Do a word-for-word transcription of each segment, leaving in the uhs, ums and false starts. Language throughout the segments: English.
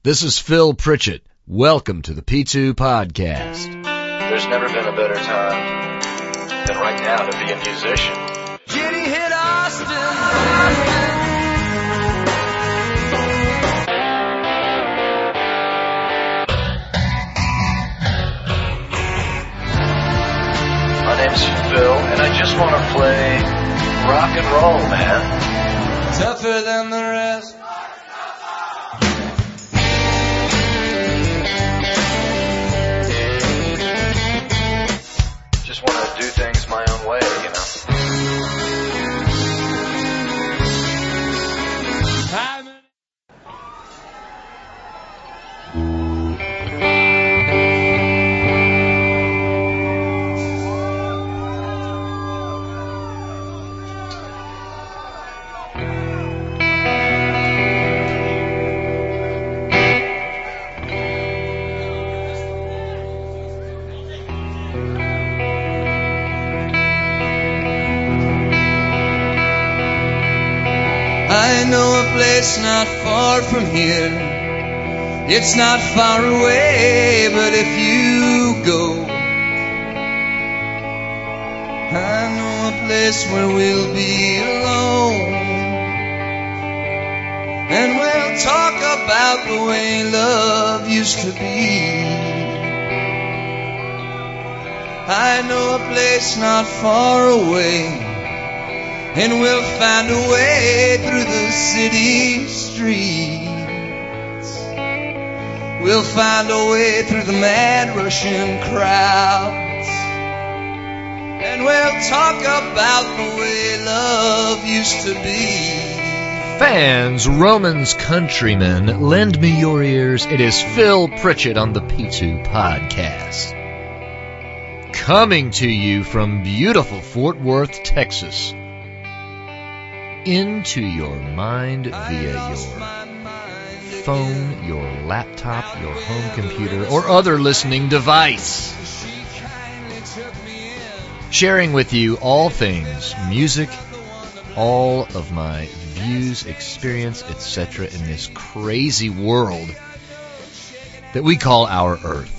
This is Phil Pritchett. Welcome to the P two Podcast. There's never been a better time than right now to be a musician. Jenny hit Austin. My name's Phil, and I just want to play rock and roll, man. Tougher than the rest. Just want to do things my own way, you know. I know a place not far from here. It's not far away, but if you go, I know a place where we'll be alone, and we'll talk about the way love used to be. I know a place not far away, and we'll find a way through the city streets. We'll find a way through the mad Russian crowds, and we'll talk about the way love used to be. Fans, Romans, countrymen, lend me your ears. It is Phil Pritchett on the P two Podcast. Coming to you from beautiful Fort Worth, Texas. Into your mind via your phone, your laptop, your home computer, or other listening device. Sharing with you all things music, all of my views, experience, et cetera in this crazy world that we call our Earth.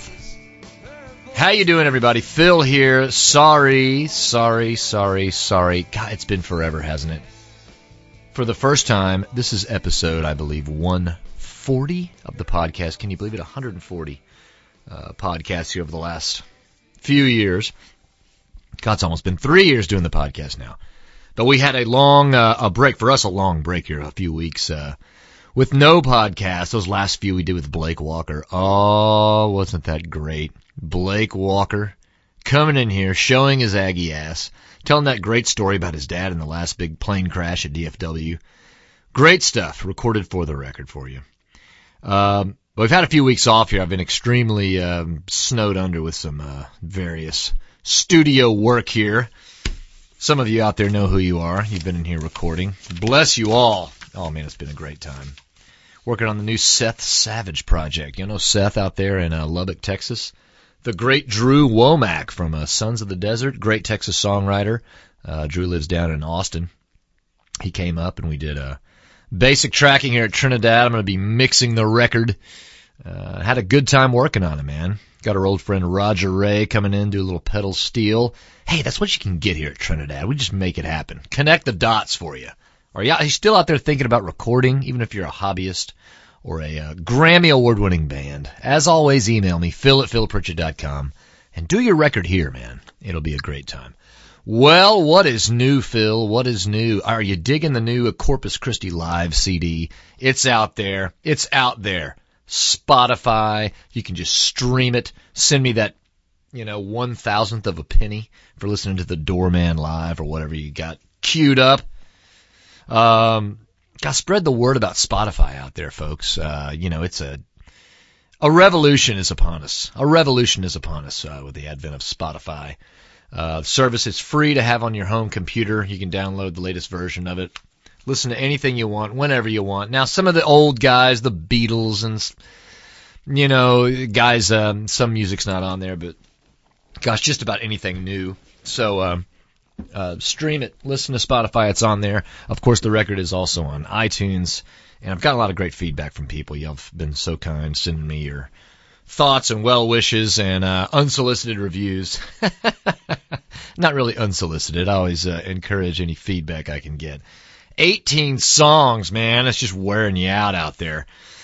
How you doing, everybody? Phil here. Sorry, sorry, sorry, sorry. God, it's been forever, hasn't it? For the first time, this is episode, I believe, one forty of the podcast. Can you believe it? one hundred forty uh, podcasts here over the last few years. God, it's almost been three years doing the podcast now. But we had a long uh, a break, for us a long break here, a few weeks uh, with no podcast. Those last few we did with Blake Walker. Oh, wasn't that great? Blake Walker coming in here, showing his Aggie ass, telling that great story about his dad in the last big plane crash at D F W. Great stuff, recorded for the record for you. Um, but we've had a few weeks off here. I've been extremely um, snowed under with some uh, various studio work here. Some of you out there know who you are. You've been in here recording. Bless you all. Oh, man, it's been a great time. Working on the new Seth Savage project. You know Seth out there in uh, Lubbock, Texas? The great Drew Womack from uh, Sons of the Desert, great Texas songwriter. Uh, Drew lives down in Austin. He came up and we did a basic tracking here at Trinidad. I'm going to be mixing the record. Uh, had a good time working on it, man. Got our old friend Roger Ray coming in, do a little pedal steel. Hey, that's what you can get here at Trinidad. We just make it happen. Connect the dots for you. Are you, are you still out there thinking about recording, even if you're a hobbyist? Or a uh, Grammy award-winning band. As always, email me, phil at phil pritchett dot com, and do your record here, man. It'll be a great time. Well, what is new, Phil? What is new? Are you digging the new Corpus Christi Live C D? It's out there. It's out there. Spotify. You can just stream it. Send me that, you know, one thousandth of a penny for listening to the Doorman Live or whatever you got queued up. Um... God, spread the word about Spotify out there, folks. Uh, you know, it's a a revolution is upon us. A revolution is upon us uh, with the advent of Spotify. Uh, the service is free to have on your home computer. You can download the latest version of it. Listen to anything you want, whenever you want. Now, some of the old guys, the Beatles and, you know, guys, um, some music's not on there, but, gosh, just about anything new. So, um, Uh, stream it. Listen to Spotify. It's on there. Of course, the record is also on iTunes. And I've got a lot of great feedback from people. Y'all have been so kind sending me your thoughts and well wishes and uh, unsolicited reviews. Not really unsolicited. I always uh, encourage any feedback I can get. eighteen songs, man. It's just wearing you out out there.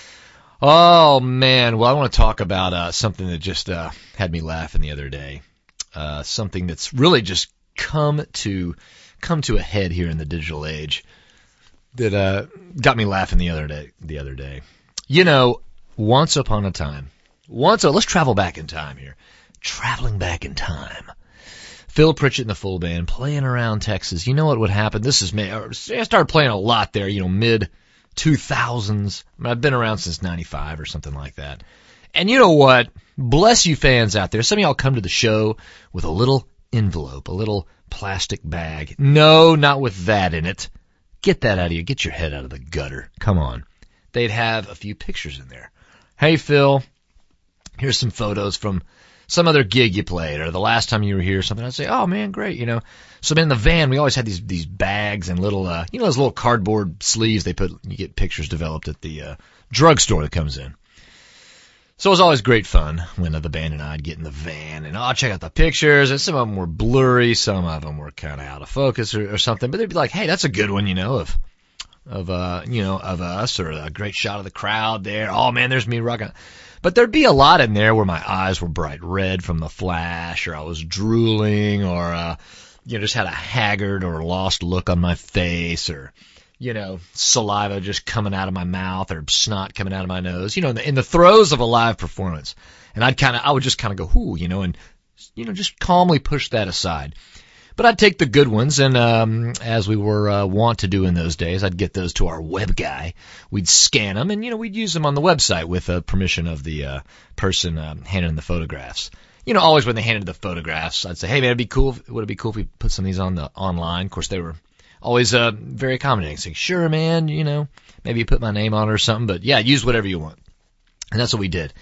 Oh, man. Well, I want to talk about uh, something that just uh, had me laughing the other day. Uh, something that's really just come to come to a head here in the digital age that uh, got me laughing the other day. The other day, you know, once upon a time, once. Oh, let's travel back in time here. Traveling back in time. Phil Pritchett and the Full Band playing around Texas. You know what would happen? This is me. I started playing a lot there. You know, mid two thousands. I mean, I've been around since ninety-five or something like that. And you know what? Bless you fans out there. Some of y'all come to the show with a little envelope, a little plastic bag. No, not with that in it. Get that out of you. Get your head out of the gutter. Come on. They'd have a few pictures in there. Hey, Phil, here's some photos from some other gig you played or the last time you were here or something. I'd say, oh, man, great, you know. So in the van, we always had these these bags and little, uh, you know, those little cardboard sleeves they put, you get pictures developed at the uh, drugstore that comes in. So it was always great fun when uh, the band and I'd get in the van and, oh, check out the pictures. And some of them were blurry. Some of them were kind of out of focus or, or something. But they'd be like, hey, that's a good one, you know, of, of uh, you know, of us, or a great shot of the crowd there. Oh, man, there's me rocking. But there'd be a lot in there where my eyes were bright red from the flash, or I was drooling, or, uh, you know, just had a haggard or lost look on my face, or, you know, saliva just coming out of my mouth or snot coming out of my nose, you know, in the, in the throes of a live performance. And I'd kind of, I would just kind of go, whoo, you know, and, you know, just calmly push that aside. But I'd take the good ones, and um, as we were uh, wont to do in those days, I'd get those to our web guy. We'd scan them, and, you know, we'd use them on the website with uh, permission of the uh, person uh, handing the photographs. You know, always when they handed the photographs, I'd say, hey, man, it'd be cool. Would it be cool if we put some of these on the online? Of course, they were always uh, very accommodating, saying, sure, man, you know, maybe you put my name on it or something. But, yeah, use whatever you want. And that's what we did.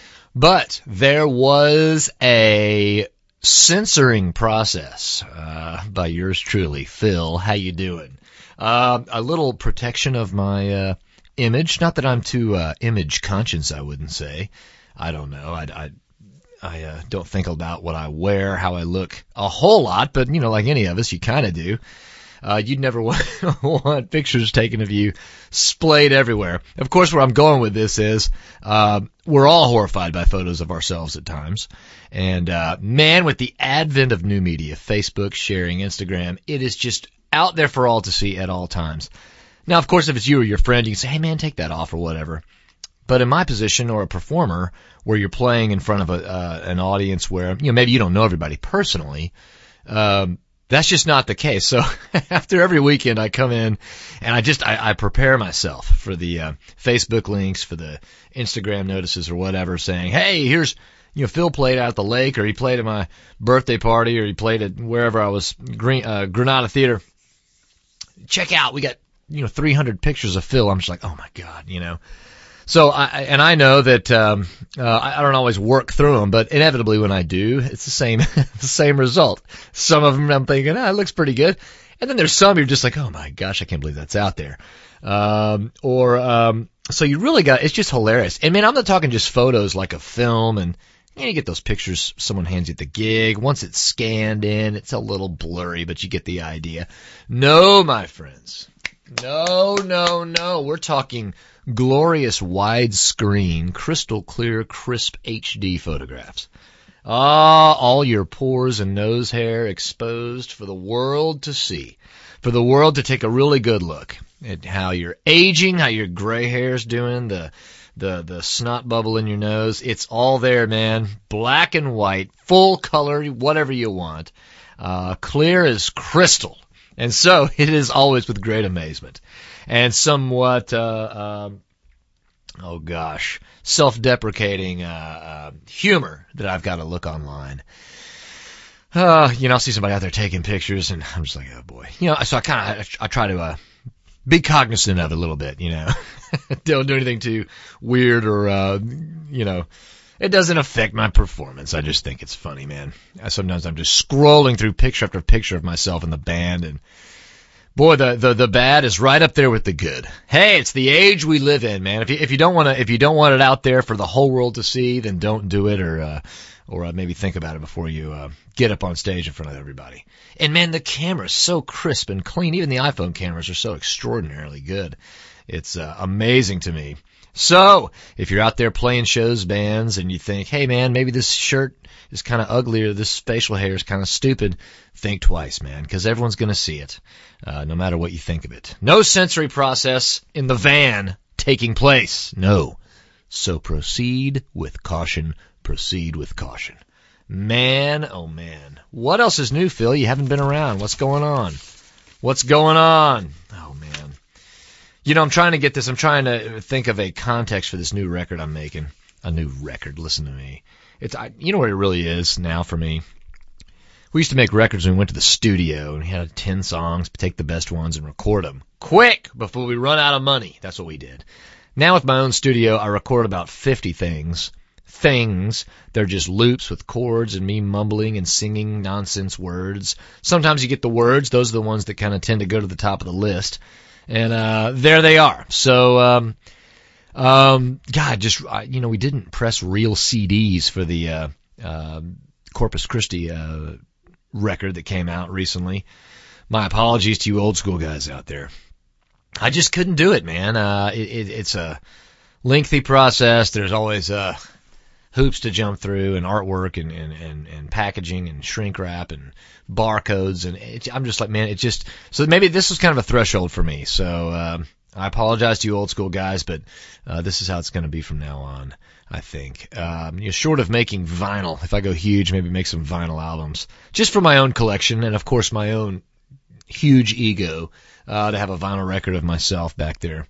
But there was a censoring process uh, by yours truly, Phil. How you doing? Uh, a little protection of my uh, image. Not that I'm too uh, image conscious, I wouldn't say. I don't know. I, I, I uh, don't think about what I wear, how I look a whole lot, but, you know, like any of us, you kind of do. Uh, you'd never want, want pictures taken of you splayed everywhere. Of course, where I'm going with this is uh, we're all horrified by photos of ourselves at times. And, uh, man, with the advent of new media, Facebook, sharing, Instagram, it is just out there for all to see at all times. Now, of course, if it's you or your friend, you can say, hey, man, take that off or whatever. But in my position, or a performer, where you're playing in front of a, uh, an audience where, you know, maybe you don't know everybody personally, um, that's just not the case. So after every weekend I come in and I just, I, I prepare myself for the uh, Facebook links, for the Instagram notices or whatever, saying, hey, here's, you know, Phil played out at the lake, or he played at my birthday party, or he played at wherever I was, Green, uh, Granada Theater. Check out, we got, you know, three hundred pictures of Phil. I'm just like, oh my God, you know. So I, and I know that, um, uh, I, I don't always work through them, but inevitably when I do, it's the same, the same result. Some of them I'm thinking, ah, it looks pretty good. And then there's some you're just like, oh my gosh, I can't believe that's out there. Um, or, um, so you really got, it's just hilarious. And man, I'm not talking just photos like a film, and you know, you get those pictures someone hands you at the gig. Once it's scanned in, it's a little blurry, but you get the idea. No, my friends. No, no, no. We're talking glorious widescreen, crystal clear, crisp H D photographs. Ah, all your pores and nose hair exposed for the world to see, for the world to take a really good look at how you're aging, how your gray hair's doing, the the the snot bubble in your nose. It's all there, man. Black and white, full color, whatever you want, uh, clear as crystal. And so it is always with great amazement and somewhat, uh, um, oh gosh, self-deprecating, uh, uh, humor that I've got to look online. Uh, you know, I'll see somebody out there taking pictures and I'm just like, oh boy, you know, so I kind of, I try to, uh, be cognizant of it a little bit, you know, don't do anything too weird or, uh, you know, It doesn't affect my performance. I just think it's funny, man. Sometimes I'm just scrolling through picture after picture of myself in the band, and boy, the, the, the bad is right up there with the good. Hey, it's the age we live in, man. If you, if you don't want to, if you don't want it out there for the whole world to see, then don't do it, or, uh, or uh, maybe think about it before you, uh, get up on stage in front of everybody. And man, the camera's so crisp and clean. Even the iPhone cameras are so extraordinarily good. It's, uh, amazing to me. So, if you're out there playing shows, bands, and you think, hey man, maybe this shirt is kind of ugly or this facial hair is kind of stupid, think twice, man, because everyone's going to see it, uh, no matter what you think of it. No sensory process in the van taking place. No. So proceed with caution. Proceed with caution. Man, oh man. What else is new, Phil? You haven't been around. What's going on? What's going on? Oh man. You know, I'm trying to get this, I'm trying to think of a context for this new record I'm making. A new record, listen to me. It's, I, you know what it really is now for me? We used to make records when we went to the studio and we had ten songs, take the best ones and record them. Quick! Before we run out of money. That's what we did. Now with my own studio, I record about fifty things. Things. They're just loops with chords and me mumbling and singing nonsense words. Sometimes you get the words. Those are the ones that kind of tend to go to the top of the list. And, uh, there they are. So, um, um, God, just, uh, you know, we didn't press real C Ds for the, uh, uh, Corpus Christi, uh, record that came out recently. My apologies to you old school guys out there. I just couldn't do it, man. Uh, it, it, it's a lengthy process. There's always, uh, hoops to jump through and artwork and, and, and, and packaging and shrink wrap and barcodes. And it, I'm just like, man, it just, so maybe this was kind of a threshold for me. So, um, I apologize to you old school guys, but, uh, this is how it's going to be from now on, I think. Um, you know, short of making vinyl, if I go huge, maybe make some vinyl albums just for my own collection. And of course my own huge ego, uh, to have a vinyl record of myself back there.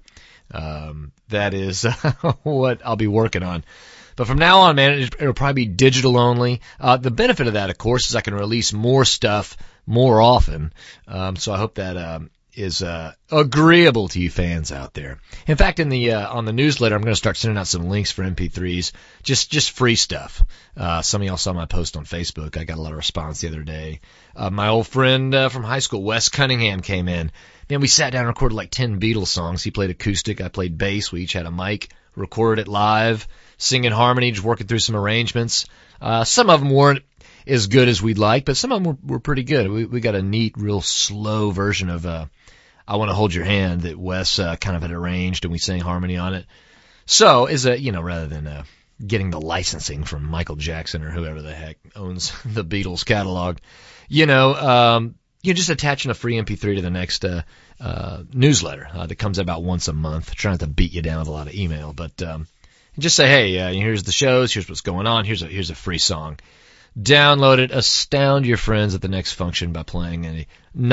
Um, that is what I'll be working on. But from now on, man, it'll probably be digital only. Uh, the benefit of that, of course, is I can release more stuff more often. Um, so I hope that, um, is, uh, agreeable to you fans out there. In fact, in the, uh, on the newsletter, I'm going to start sending out some links for M P threes. Just, just free stuff. Uh, some of y'all saw my post on Facebook. I got a lot of response the other day. Uh, my old friend, uh, from high school, Wes Cunningham, came in. Man, we sat down and recorded like ten Beatles songs. He played acoustic. I played bass. We each had a mic, recorded it live, singing harmony, just working through some arrangements. Uh, some of them weren't as good as we'd like, but some of them were, were pretty good. We, we got a neat, real slow version of, uh, I Want to Hold Your Hand that Wes, uh, kind of had arranged and we sang harmony on it. So, is a, you know, rather than, uh, getting the licensing from Michael Jackson or whoever the heck owns the Beatles catalog, you know, um, you're just attaching a free M P three to the next, uh, uh, newsletter, uh, that comes about once a month. Trying to beat you down with a lot of email, but, um, just say, hey, uh, here's the shows, here's what's going on, here's a, here's a free song. Download it, astound your friends at the next function by playing a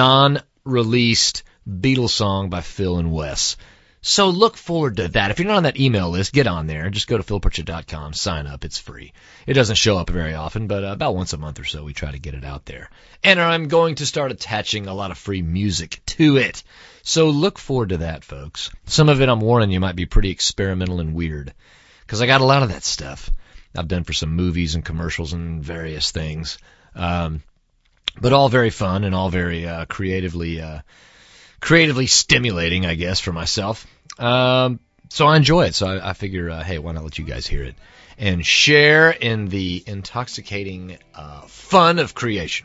non-released Beatles song by Phil and Wes. So look forward to that. If you're not on that email list, get on there. Just go to phil pritchett dot com, sign up. It's free. It doesn't show up very often, but uh, about once a month or so we try to get it out there. And I'm going to start attaching a lot of free music to it. So look forward to that, folks. Some of it, I'm warning you, might be pretty experimental and weird, because I got a lot of that stuff I've done for some movies and commercials and various things. Um, but all very fun and all very uh, creatively uh, creatively stimulating, I guess, for myself. Um, so I enjoy it. So I, I figure, uh, hey, why not let you guys hear it and share in the intoxicating uh, fun of creation.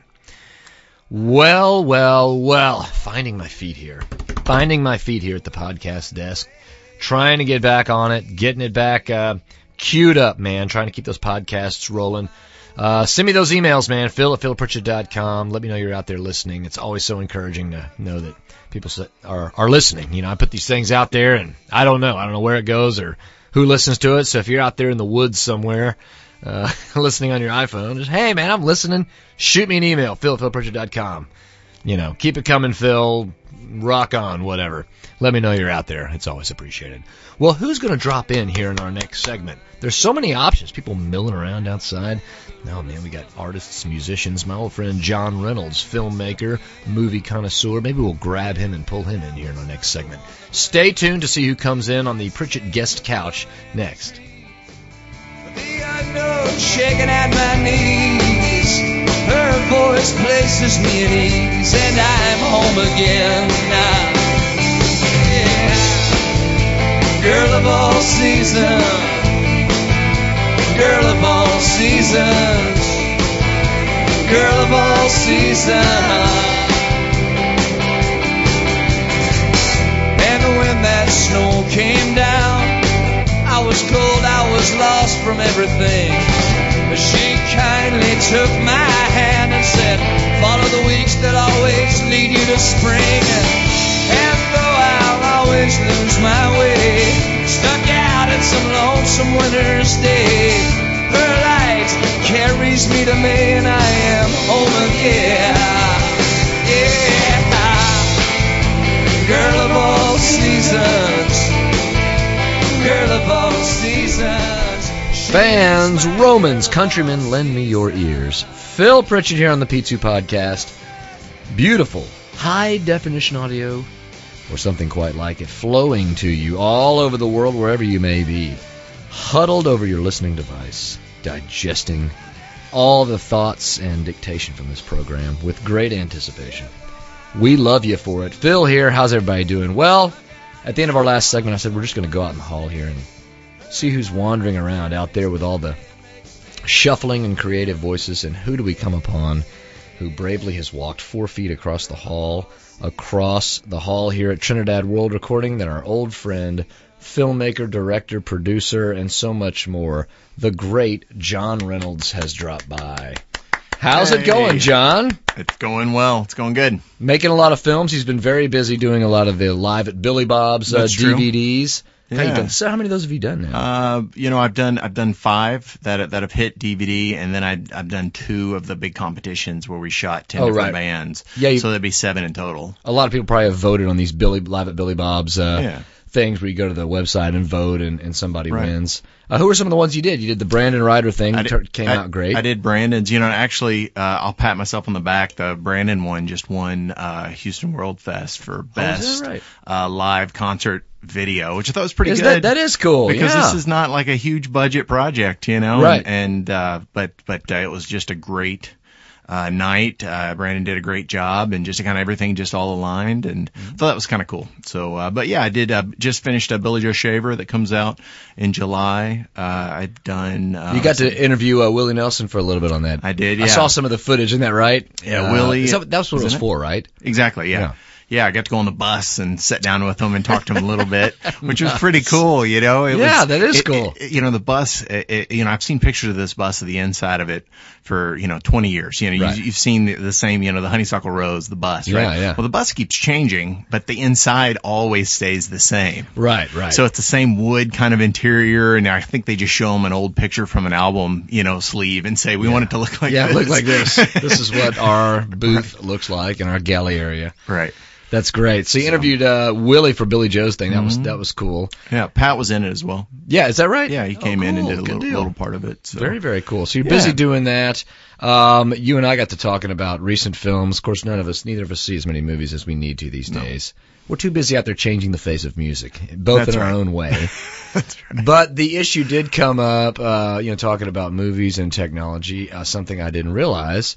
Well, well, well, finding my feet here. Finding my feet here at the podcast desk. Trying to get back on it, getting it back uh, queued up, man. Trying to keep those podcasts rolling. Uh, send me those emails, man. Phil at phil pritchett dot com. Let me know you're out there listening. It's always so encouraging to know that people are, are listening. You know, I put these things out there and I don't know. I don't know where it goes or who listens to it. So if you're out there in the woods somewhere, uh, listening on your iPhone, just, hey man, I'm listening. Shoot me an email, phil at phil pritchett dot com. You know, keep it coming, Phil. Rock on, whatever. Let me know you're out there. It's always appreciated. Well, who's going to drop in here in our next segment? There's so many options. People milling around outside. No, man, we got artists, musicians. My old friend John Reynolds, filmmaker, movie connoisseur. Maybe we'll grab him and pull him in here in our next segment. Stay tuned to see who comes in on the Pritchett Guest Couch next. The know, shaking at my knees. Her voice places me at ease, and I'm home again now. Yeah. Girl of all seasons, girl of all seasons, girl of all seasons. And when that snow came down, I was cold, I was lost from everything. But she kindly took my hand and said, follow the weeks that always lead you to spring. And though I'll always lose my way, stuck out in some lonesome winter's day, her light carries me to May and I am home again. Yeah. Girl of all seasons, girl of all seasons. Fans, Romans, countrymen, lend me your ears. Phil Pritchett here on the P two Podcast. Beautiful, high-definition audio, or something quite like it, flowing to you all over the world, wherever you may be, huddled over your listening device, digesting all the thoughts and dictation from this program with great anticipation. We love you for it. Phil here. How's everybody doing? Well, at the end of our last segment, I said we're just going to go out in the hall here and see who's wandering around out there with all the shuffling and creative voices, and who do we come upon who bravely has walked four feet across the hall, across the hall here at Trinidad World Recording, than our old friend, filmmaker, director, producer, and so much more, the great John Reynolds has dropped by. How's hey. it going, John? It's going well. It's going good. Making a lot of films. He's been very busy doing a lot of the Live at Billy Bob's uh, D V Ds. Yeah. How, you done? So how many of those have you done now? Uh, you know, I've done I've done five that that have hit D V D, and then I I've done two of the big competitions where we shot ten oh, different right. bands. Yeah, you, so that'd be seven in total. A lot of people probably have voted on these Billy Live at Billy Bob's uh, yeah. things where you go to the website and vote, and, and somebody right. wins. Uh, who were some of the ones you did? You did the Brandon Ryder thing. It Did, came I, out great. I did Brandon's. You know, actually, uh, I'll pat myself on the back. The Brandon one just won uh, Houston World Fest for best oh, is that right? uh, live concert video, which I thought was pretty is good. That, that is cool, because yeah. this is not like a huge budget project, you know. Right. And, and uh, but but uh, it was just a great uh, night. Uh, Brandon did a great job, and just kind of everything just all aligned, and mm-hmm. thought that was kind of cool. So, uh, but yeah, I did uh, just finished a Billy Joe Shaver that comes out in July. Uh, I'd done. Uh, you got to interview uh, Willie Nelson for a little bit on that. I did. Yeah. I saw some of the footage. Isn't that right? Yeah, uh, Willie. That, that's what it was it? for, right? Exactly. Yeah. yeah. Yeah, I got to go on the bus and sit down with him and talk to him a little bit, which was pretty cool, you know. It yeah, was, that is it, cool. It, you know, the bus, it, it, you know, I've seen pictures of this bus, of the inside of it for, you know, twenty years. You know, right. you, you've seen the, the same, you know, the honeysuckle rose, the bus, yeah, right? Yeah, Well, the bus keeps changing, but the inside always stays the same. Right, right. So it's the same wood kind of interior, and I think they just show them an old picture from an album, you know, sleeve and say, we yeah. want it to look like yeah, this. Yeah, look like this. This is what our booth looks like in our galley area. Right. That's great. So you interviewed uh, Willie for Billy Joe's thing. That mm-hmm. was that was cool. Yeah, Pat was in it as well. Yeah, is that right? Yeah, he came oh, cool. in and did a Good little, little part of it. So. Very, very cool. So you're yeah. busy doing that. Um, you and I got to talking about recent films. Of course, none of us, neither of us see as many movies as we need to these no. days. We're too busy out there changing the face of music, both That's in right. our own way. That's right. But the issue did come up, uh, you know, talking about movies and technology. Uh, something I didn't realize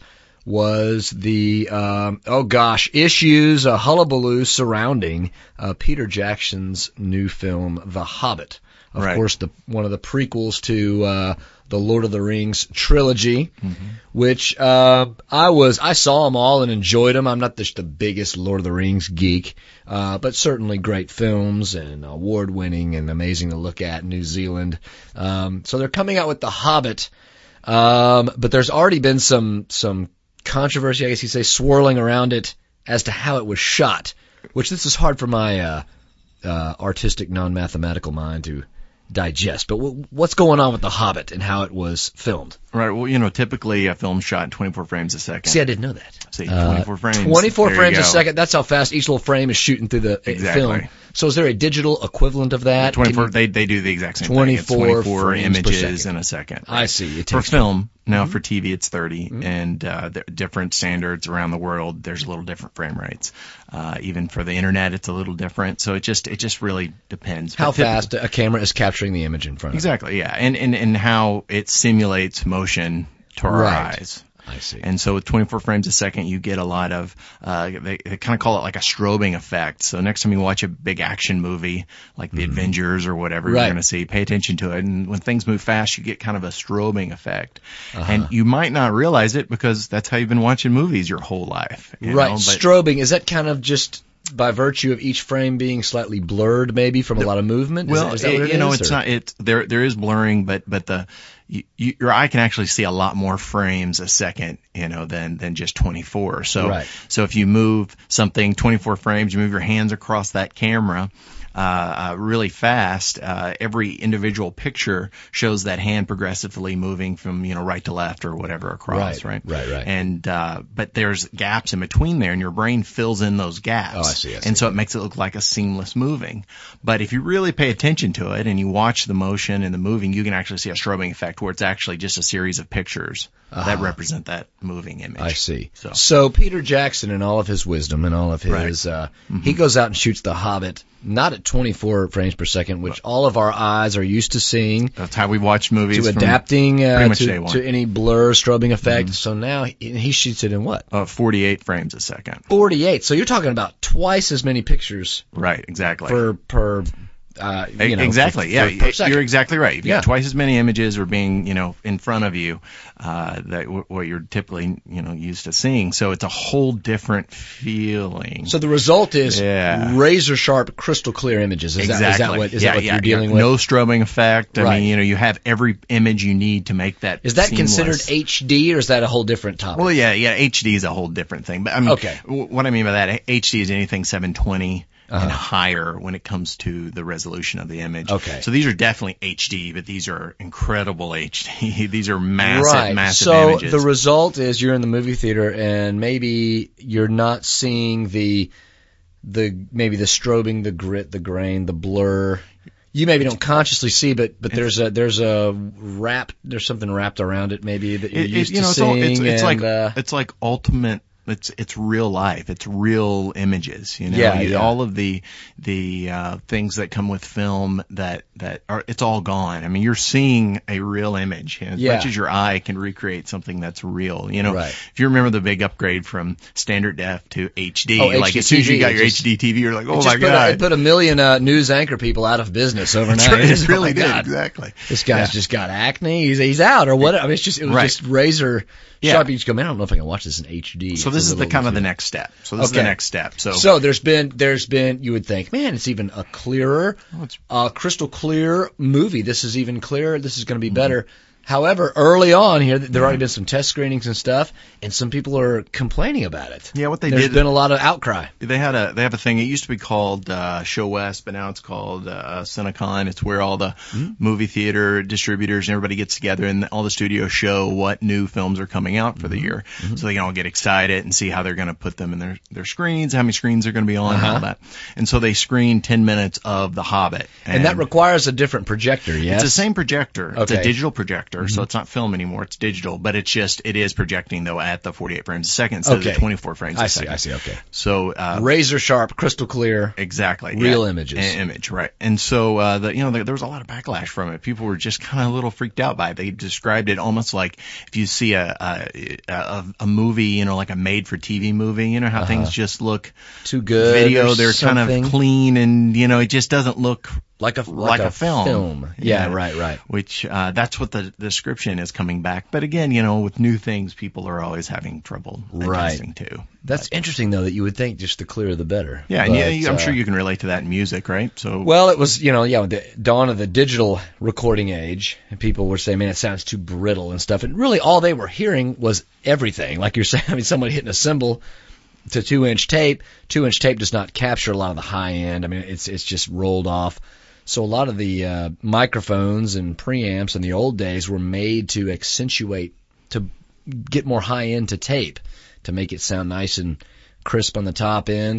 was the, um, oh gosh, issues, a hullabaloo surrounding uh, Peter Jackson's new film, The Hobbit. Of right. course, the one of the prequels to uh, the Lord of the Rings trilogy, mm-hmm. which uh, I was, I saw them all and enjoyed them. I'm not just the biggest Lord of the Rings geek, uh, but certainly great films and award-winning and amazing to look at in New Zealand. Um, so they're coming out with The Hobbit, um, but there's already been some some controversy, I guess you say, swirling around it as to how it was shot, which this is hard for my uh, uh, artistic, non-mathematical mind to digest. But w- what's going on with The Hobbit and how it was filmed? Right. Well, you know, typically a film shot in twenty-four frames a second. See, I didn't know that. See, twenty-four uh, frames. twenty-four there frames a second. That's how fast each little frame is shooting through the exactly. film. So is there a digital equivalent of that? twenty-four. Can you- they they do the exact same twenty-four thing. It's twenty-four frames per images second. in a second. I see. It For takes film, now Mm-hmm. for T V it's thirty, and uh, there are different standards around the world. There's a little different frame rates. Uh, even for the internet, it's a little different. So it just it just really depends. how But typically- fast a camera is capturing the image in front of it. Exactly, yeah, and and and how it simulates motion to our Right. eyes. I see. And so with twenty-four frames a second, you get a lot of, uh, they, they kind of call it like a strobing effect. So next time you watch a big action movie, like the Avengers or whatever Right. you're going to see, pay attention to it. And when things move fast, you get kind of a strobing effect. Uh-huh. And you might not realize it because that's how you've been watching movies your whole life. You Right. know? But Strobing, is that kind of just by virtue of each frame being slightly blurred maybe from a lot of movement? Is Well, that, is that it- what it you know, is, it's or- not. It's there. There is blurring, but but the you, you, your eye can actually see a lot more frames a second, you know, than than just twenty-four. So Right. so if you move something twenty-four frames, you move your hands across that camera. Uh, uh, really fast. Uh, every individual picture shows that hand progressively moving from, you know, right to left or whatever across, Right, right? right, right. And, uh, but there's gaps in between there and your brain fills in those gaps. Oh, I see, I see. And so it makes it look like a seamless moving. But if you really pay attention to it and you watch the motion and the moving, you can actually see a strobing effect where it's actually just a series of pictures that represent that moving image. I see. So, So Peter Jackson, in all of his wisdom and all of his, Right. uh, he goes out and shoots The Hobbit, not at twenty-four frames per second, which all of our eyes are used to seeing, that's how we watch movies. to from, adapting uh, pretty much day to, one. to any blur, strobing effect. So now he, he shoots it in what? uh, forty-eight frames a second. forty-eight. So you're talking about twice as many pictures Right, exactly. per per. Uh, E- you know, exactly. per- yeah, per- per y- second. you're exactly right. You've Yeah. got twice as many images are being, you know, in front of you, uh, that w- what you're typically, you know, used to seeing. So it's a whole different feeling. So the result is Yeah. razor sharp, crystal clear images. Is exactly. that, is that what, is yeah, that what yeah, you're dealing yeah. with? No strobing effect. I Right. mean, you know, you have every image you need to make that. Is that seamless. considered H D or is that a whole different topic? Well, yeah, yeah. H D is a whole different thing. But I mean, Okay. w- what I mean by that, H D is anything seven twenty. Uh-huh. And higher when it comes to the resolution of the image. Okay. So these are definitely H D, but these are incredible H D. These are massive, right. massive so images. the result is you're in the movie theater and maybe you're not seeing the the maybe the strobing, the grit, the grain, the blur. You maybe don't consciously see, but but there's a there's a wrap there's something wrapped around it maybe that you're It- it- used you know, to it's, all, seeing. it's, it's and, like uh, it's like ultimate. It's it's real life. It's real images. You know, Yeah, You- yeah. all of the the uh, things that come with film that that are it's all gone. I mean, you're seeing a real image. You know, as Yeah. much as your eye can recreate something that's real. You know, Right. if you remember the big upgrade from standard def to H D, Oh, like H D as soon as you T V, got it your just- H D T V, you're like, oh it my just put a, god, it put a million uh, news anchor people out of business overnight. That's right. It's, It oh really my did God. exactly. This guy's Yeah. just got acne. He's he's out or what? I mean, it's just it was Right. just razor Yeah. sharp. You just go, man, I don't know if I can watch this in H D. So It's this a is the little kind of the too-" next step. So this is Okay. the next step. So, So there's been there's been you would think, man, it's even a clearer, Oh, it's- uh, crystal clear movie. This is even clearer. This is going to be Mm-hmm. better. However, early on here, there already been some test screenings and stuff, and some people are complaining about it. Yeah, what they There's did- been a lot of outcry. They had a they have a thing. It used to be called uh, Show West, but now it's called uh, Cinecon. It's where all the Mm-hmm. movie theater distributors and everybody gets together, and all the studios show what new films are coming out for the Mm-hmm. year, so they can all get excited and see how they're going to put them in their their screens, how many screens they're going to be on, and all Uh-huh. that. And so they screen ten minutes of The Hobbit, And, that requires a different projector, yes? it's the same projector. It's Okay. Mm-hmm. a digital projector, so it's not film anymore. It's digital, but it's just it is projecting though at the forty-eight frames a second instead Okay. of the twenty-four frames a I see, second. I see, okay. So uh, Razor sharp, crystal clear. Exactly. Real yeah. images. An image, right. And so, uh, the, you know, there, there was a lot of backlash from it. People were just kind of a little freaked out by it. They described it almost like if you see a, a, a, a movie, you know, like a made for T V movie, you know, how things just look Too good. video, or they're kind something. of clean and, you know, it just doesn't look like a like, a, film. film. Yeah, right, right. Which, uh, that's what the description is coming back. But again, you know, with new things, people are always having trouble Right. adjusting to. That's interesting though that you would think just the clearer the better. Yeah, and yeah, But, you- I'm uh, sure you can relate to that in music, right? So, Well, it was, you know, yeah, with the dawn of the digital recording age, and people were saying, man, it sounds too brittle and stuff. And really all they were hearing was everything. Like you're saying, I mean, somebody hitting a cymbal to two-inch tape. Two-inch tape does not capture a lot of the high end. I mean, it's it's just rolled off. So a lot of the uh, microphones and preamps in the old days were made to accentuate, to get more high end to tape, to make it sound nice and crisp on the top end.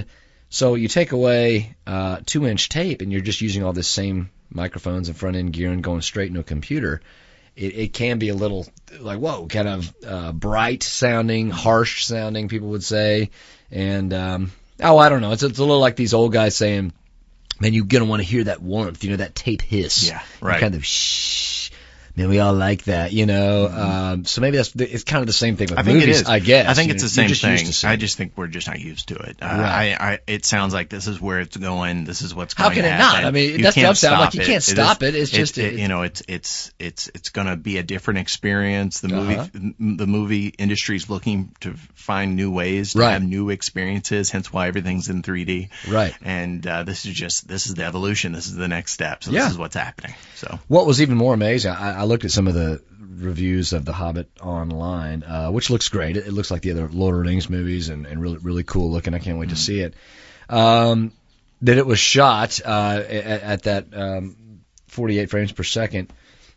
So you take away uh, two-inch tape, and you're just using all this same microphones and front-end gear and going straight into a computer. It, it can be a little like, whoa, kind of uh, bright sounding, harsh sounding, people would say. And, um, oh, I don't know. It's, it's a little like these old guys saying, man, you're going to want to hear that warmth, you know, that tape hiss. Yeah, right. Kind of shh. Man, we all like that, you know. Mm-hmm. Um, so maybe that's it's kind of the same thing with I think movies, it is. I guess. I think you it's know, the same just used to thing. seeing I it. just think we're just not used to it. Uh, Right. I, I, it sounds like this is where it's going. This is what's How going can to it happen. not? I mean, you that can't does sound like stop you it. can't It stop is- it. It's just- it, it- you know, it's it's it's it's going to be a different experience. The movie Uh-huh. the movie industry is looking to find new ways to Right. have new experiences. Hence why everything's in three D. Right. And uh, this is just this is the evolution. This is the next step. So Yeah. this is what's happening. So What was even more amazing, I, I looked at some of the reviews of The Hobbit online, uh, which looks great. It, it looks like the other Lord of the Rings movies and, and really really cool looking. I can't wait Mm-hmm. to see it. Um, that it was shot uh, at, at that um, forty-eight frames per second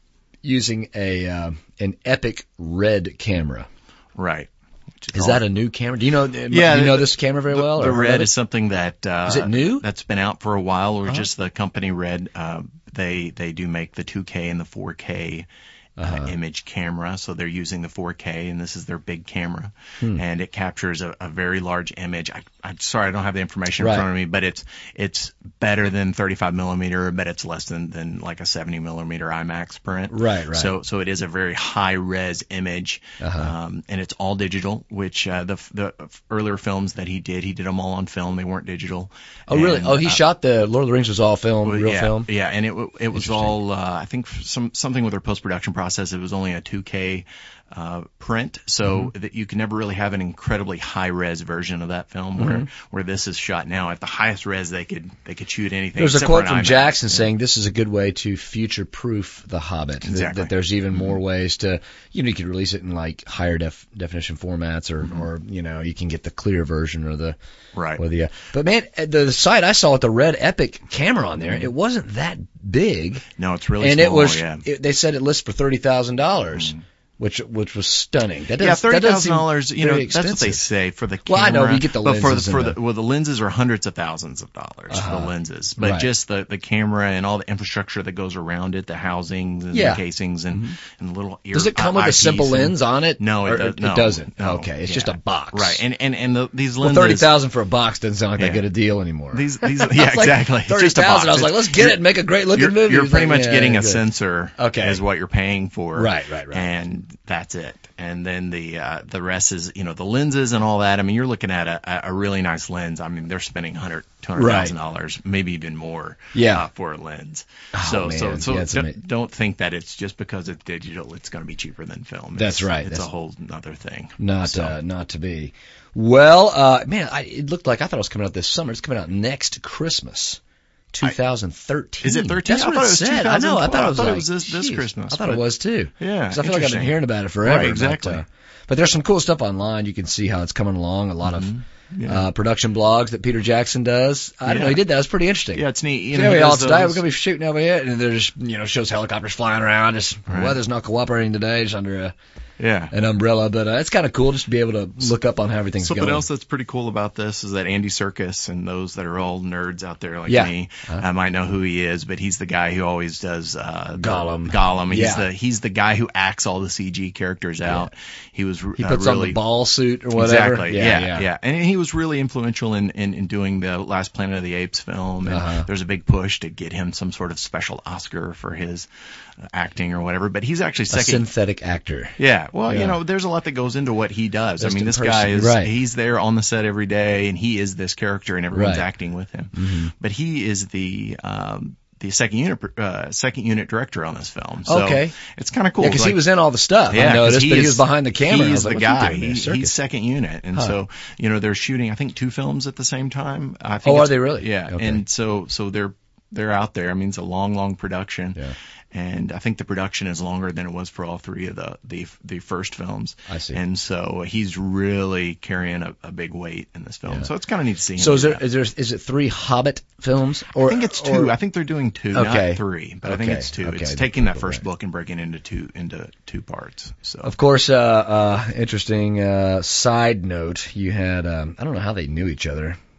using a uh, an Epic Red camera. right. Which Is all- that a new camera? Do you know? Yeah, do you know the- this camera very the, well? The or heard Red of is it? something that uh, Is it new? That's been out for a while. Or Uh-huh. just the company Red. Uh, they they do make the two K and the four K. Uh, Uh-huh. image camera, so they're using the four K, and this is their big camera, Hmm. and it captures a, a very large image. I, I'm sorry, I don't have the information Right. in front of me, but it's it's better than thirty-five millimeter, but it's less than, than like a seventy millimeter IMAX print. Right, right. So so it is a very high res image, Uh-huh. um, and it's all digital. Which uh, the the earlier films that he did, he did them all on film. They weren't digital. Oh, really? And, Oh, he uh, shot the Lord of the Rings was all film, well, real yeah, film? Yeah, and it w- it was Interesting. all uh, I think some something with their post production process. It was only a two K uh, print, so Mm-hmm. that you can never really have an incredibly high res version of that film. Where Mm-hmm. where this is shot now at the highest res they could they could shoot anything. There's a except quote for an from IMAX. Jackson Yeah. saying this is a good way to future-proof The Hobbit. That- Exactly. That, there's even more ways to, you know, you could release it in like higher def, definition formats, or, or you know, you can get the clear version or the, Right. or the. Uh, but man, at the, the site I saw with the Red Epic camera on there, it wasn't that big, No, it's really and small. it was. yeah. It, they said it lists for thirty thousand dollars. Which which was stunning. That Yeah, does, thirty that does thousand seem dollars. You know, very that's what they expensive. say for the Well, camera. I know, we get the but for the lenses for and the the- well, the lenses are hundreds of thousands of dollars for Uh-huh. the lenses, but Right. just the the camera and all the infrastructure that goes around it, the housings and Yeah. the casings and and the little ear. Does it come with a eyepieces simple and- lens on it? No, it, Or does, no, it doesn't. no. Okay, it's Yeah. just a box. Right, and and and the, these Well, lenses. thirty thousand for a box doesn't sound like Yeah. that good a deal anymore. These these yeah It's like exactly. It's Thirty just a thousand. I was box. like, let's get it and make a great looking You're, movie. you're It's pretty like, much yeah, getting a good. sensor Okay. is what you're paying for. Right, right, right. And that's it. And then the uh, the rest is, you know, the lenses and all that. I mean, you're looking at a, a really nice lens. I mean, they're spending one hundred, two hundred thousand dollars, maybe even more, Yeah. uh, for a lens. Oh, so man. so so Yeah, it's don't, ama- don't think that it's just because it's digital, it's going to be cheaper than film. That's It's- right. It's That's- a whole other thing. Not So- uh, not to be. Well, uh, man, I, it looked like I thought it was coming out this summer. It's coming out next Christmas, twenty thirteen. Is it thirteen? That's I what thought it it was said. I know. I thought it was, I thought it like, was this- this geez. Christmas, I thought it but- was too. Yeah, Because I feel like I've been interesting. hearing about it forever. Right, but, exactly. uh, But there's some cool stuff online. You can see how it's coming along. A lot of Mm-hmm. Yeah. uh, production blogs that Peter Jackson does. I don't Yeah. know. He did that. It was pretty interesting. Yeah, it's neat. You So know, here he we are does today. We're those- going to be shooting over here, and there's just, you know, shows helicopters flying around. Just Right. weather's not cooperating today. Just under a, Yeah. an umbrella, but uh, it's kind of cool just to be able to look up on how everything's Something going. else that's pretty cool about this is that Andy Serkis and those that are all nerds out there like Yeah. me, Uh-huh. I might know who he is, but he's the guy who always does uh, the- Gollum. Gollum. He's Yeah. the he's the guy who acts all the C G characters out. He was He uh, puts really, on the ball suit or whatever. Exactly. Yeah, yeah, And he was really influential in, in, in doing the Last Planet of the Apes film. And Uh-huh. there's a big push to get him some sort of special Oscar for his uh, acting or whatever. But he's actually A second. synthetic actor. Yeah, well, Yeah. you know, there's a lot that goes into what he does. Just I mean, in this person, guy is, right. he's there on the set every day, and he is this character, and everyone's Right. acting with him. Mm-hmm. But he is the, um, the second unit, uh, second unit director on this film. So Okay. it's kind of cool. Yeah, because Like- he was in all the stuff. yeah, I 'cause noticed, but he is- was behind the camera. I He's was the like, what's he guy. doing there? He, Serkis. he's second unit, and Huh. so you know they're shooting. I think two films at the same time. I think Oh, are it's- they really? Yeah, Okay. and so so they're they're out there. I mean, it's a long, long production. Yeah. And I think the production is longer than it was for all three of the the, the first films. I see. And so he's really carrying a, a big weight in this film. Yeah. So it's kind of neat to see him. So is do there that. is there is it three Hobbit films? Or I think it's two. or- I think they're doing two, Okay. not three. But I think Okay. it's two. Okay. It's taking that Right. first book and breaking it into two into two parts. So Of course, uh, uh, interesting uh, side note. You had um, I don't know how they knew each other.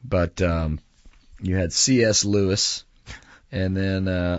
but um, you had C S. Lewis, and then uh,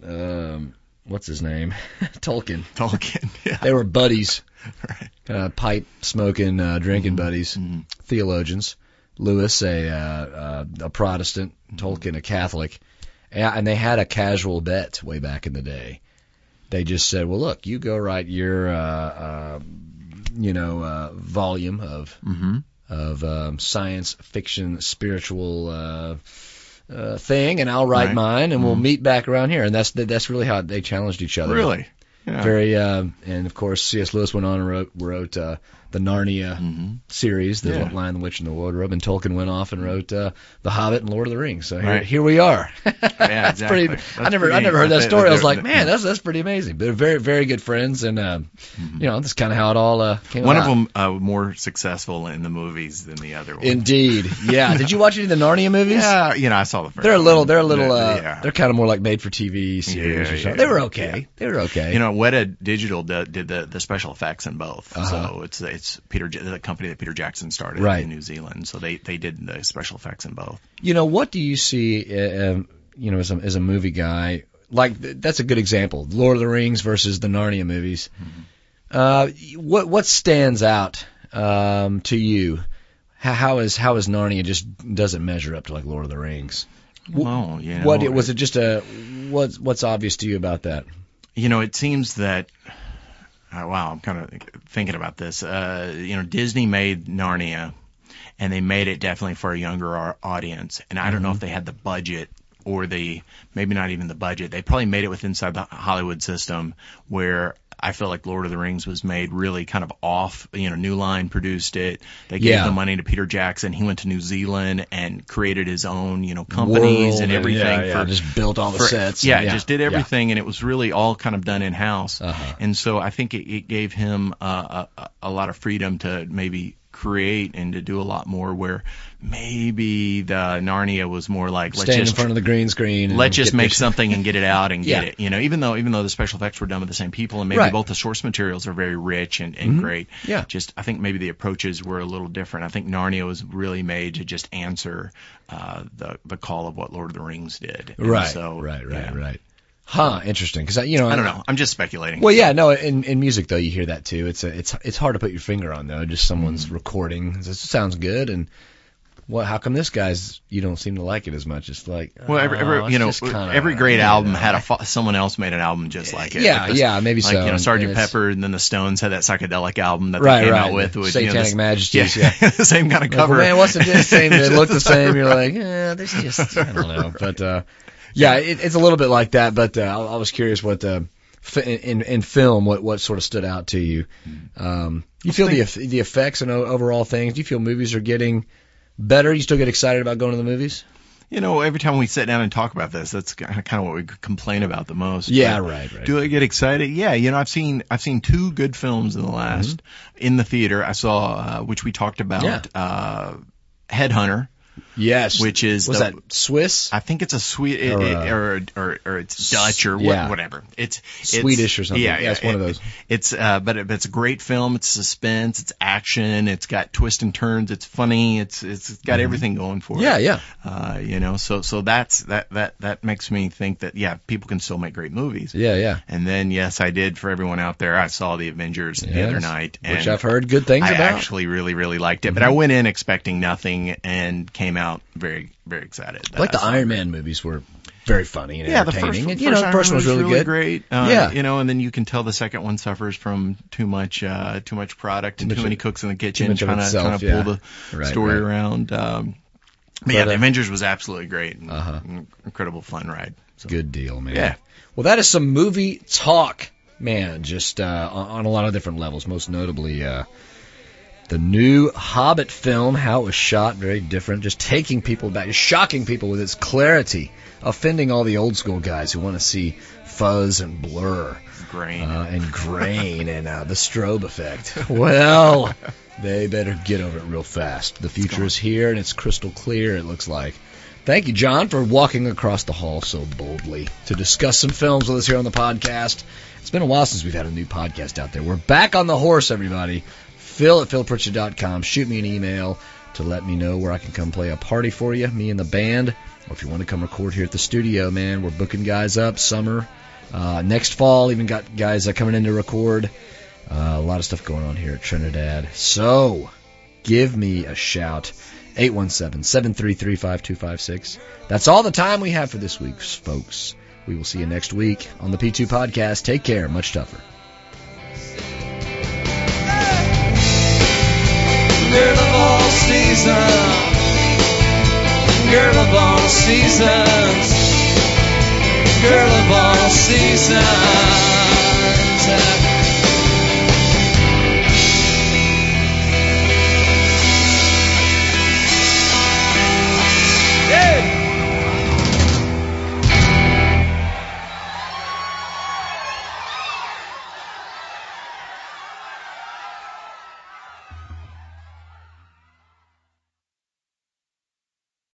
um, what's his name? Tolkien. Tolkien, yeah. They were buddies, Right. uh, pipe smoking, uh, drinking Mm-hmm. buddies, Mm-hmm. theologians. Lewis, a uh, uh, a Protestant, Tolkien, a Catholic, and and they had a casual bet way back in the day. They just said, "Well, look, you go write your, uh, uh, you know, uh, volume of Mm-hmm. of um, science fiction, spiritual uh, uh, thing, and I'll write Right. mine, and we'll Mhm. meet back around here." And that's that's really how they challenged each other. Really? Yeah. Very, uh, and of course, C S. Lewis went on and wrote wrote uh, the Narnia Mm-hmm. series, The Yeah. Lion, the Witch, and the Wardrobe, and Tolkien went off and wrote uh, The Hobbit and Lord of the Rings. So here, Right. here we are. Yeah, That's exactly. pretty. I That's never, I pretty- never heard that that's- story. I was they're- like, they're- man, that's that's pretty amazing. They're very, very good friends, and uh, Mhm. you know, that's kind of how it all uh, came One about. of them uh, more successful in the movies than the other one. Indeed, yeah. Did you watch any of the Narnia movies? Yeah, you know, I saw the first They're a one. little, they're a little, uh, yeah. they're kind of more like made-for-T V series Yeah, or something. yeah, they were okay. yeah. They were okay. You know, Weta Digital did, did the, the special effects in both. Uh-huh. So it's it's Peter Ja- the company that Peter Jackson started Right. in New Zealand. So they, they did the special effects in both. You know, what do you see, uh, um, you know, as a, as a movie guy? Like, th- that's a good example. Lord of the Rings versus the Narnia movies. Mm-hmm. Uh, what what stands out um, to you? How, how is how is Narnia just doesn't measure up to like Lord of the Rings? Well, you know, What was it? Just a what's what's obvious to you about that? You know, it seems that. Uh, wow, I'm kind of thinking about this. Uh, you know, Disney made Narnia, and they made it definitely for a younger au- audience. And I don't know if they had the budget or the maybe not even the budget. They probably made it with inside the Hollywood system, where I feel like Lord of the Rings was made really kind of off. You know, New Line produced it. They gave Yeah. the money to Peter Jackson. He went to New Zealand and created his own, you know, companies World and everything. yeah, yeah, for, just built all the for- sets. Yeah, and- just did yeah. everything, and it was really all kind of done in house. Uh-huh. And so I think it, it gave him uh, a, a lot of freedom to maybe create and to do a lot more. Where maybe the Narnia was more like let's Stand in just front of the green screen. and let's just get make pictures. something and get it out and get Yeah. it. You know, even though even though the special effects were done with the same people, and maybe Right. both the source materials are very rich and, and Mhm. great. Yeah. Just I think maybe the approaches were a little different. I think Narnia was really made to just answer uh, the the call of what Lord of the Rings did. And Right, So, right, right, yeah. right. Huh, interesting. Because, you know, I don't know. I'm just speculating. Well, yeah, no. In in music though, you hear that too. It's a, it's it's hard to put your finger on though. Just someone's Mm-hmm. recording. This sounds good, and what? How come this guy's you don't seem to like it as much? It's like Well, every, oh, every it's you know, just kinda, every great you album know. had a fo- someone else made an album just like it. Yeah, Like this- yeah, maybe like, so. You know, And Sergeant it's- Pepper, and then the Stones had that psychedelic album that Right, they came right. out with. The with you know, Satanic this- Majesties, Yeah, the same kind of Like, cover. well, man, what's the the same? They Just look the the same. same. You're like, eh, there's just I don't know, but uh, yeah, it, it's a little bit like that. But uh, I, I was curious what uh, fi- in in film what what sort of stood out to you. Um, you feel the eff- the effects and o- overall things. Do you feel movies are getting better? You still get excited about going to the movies? You know, every time we sit down and talk about this, that's kind of what we complain about the most. Yeah, But right, right. Do I get excited? Yeah, you know, I've seen I've seen two good films in the last in the theater. I saw uh, which we talked about, Yeah. uh, Headhunter, Yes. which is was the, that Swiss? I think it's a sweet it, Or, it- uh, or, or or it's Dutch or what, yeah. whatever. It's, it's Swedish or something. Yeah, Yeah, it's one of it- those. It's uh, but it, it's a great film. It's suspense. It's action. It's got twists and turns. It's funny. It's it's got everything going for Mm-hmm. Yeah, it. yeah. Uh, you know, so so that's that that that makes me think that yeah, people can still make great movies. Yeah, yeah. And then yes, I did. For everyone out there, I saw the Avengers the other Yes, night, and which I've heard good things I about. actually really really liked it. But Mm-hmm. I went in expecting nothing and came out very very excited. I like the Iron Man movies were very funny and Yeah, the entertaining. first, and, you know, the Iron first one Man was really, good. great. Uh, Yeah. you know, and then you can tell the second one suffers from too much, uh, too much product and much too many of- cooks in the too kitchen much of trying to itself, trying to yeah. pull the Right, story right. around. Um, but, But, yeah, uh, the Avengers was absolutely great. And Uh-huh. in- incredible fun ride. So. Good deal, man. Yeah. Well, that is some movie talk, man. Just uh, on, on a lot of different levels. Most notably, uh, the new Hobbit film, how it was shot, very different. Just taking people back, just shocking people with its clarity, offending all the old school guys who want to see fuzz and blur. Grain. Uh, and grain and uh, the strobe effect. Well, they better get over it real fast. The future is here, and it's crystal clear, it looks like. Thank you, John, for walking across the hall so boldly to discuss some films with us here on the podcast. It's been a while since we've had a new podcast out there. We're back on the horse, everybody. Phil at phil pritchard dot com. Shoot me an email. to let me know where I can come play a party for you, me and the band. Or if you want to come record here at the studio, man, we're booking guys up. Summer, uh, next fall, even got guys uh, coming in to record. Uh, a lot of stuff going on here at Trinidad. So, give me a shout. eight one seven, seven three three, five two five six. That's all the time we have for this week, folks. We will see you next week on the P two Podcast. Take care. Much tougher. Girl of all seasons, girl of all seasons, girl of all seasons.